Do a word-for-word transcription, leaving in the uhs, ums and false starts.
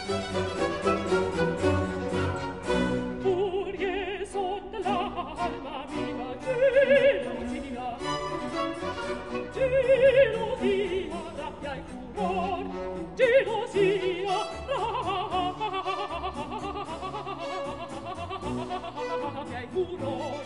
Furie sotto l'alma viva gelosia, gelosia, rabbia e furor, gelosia, rabbia e furor.